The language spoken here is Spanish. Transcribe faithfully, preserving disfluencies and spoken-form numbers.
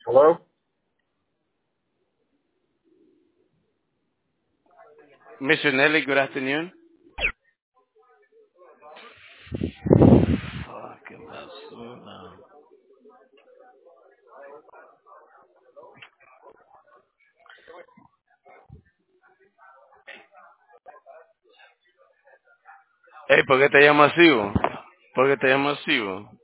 Hello? mister Nelly, good afternoon. Fuck, ¿qué pasó? No. Hey, ¿por qué te llamo así? Bo? ¿Por qué te llamo así? Bo?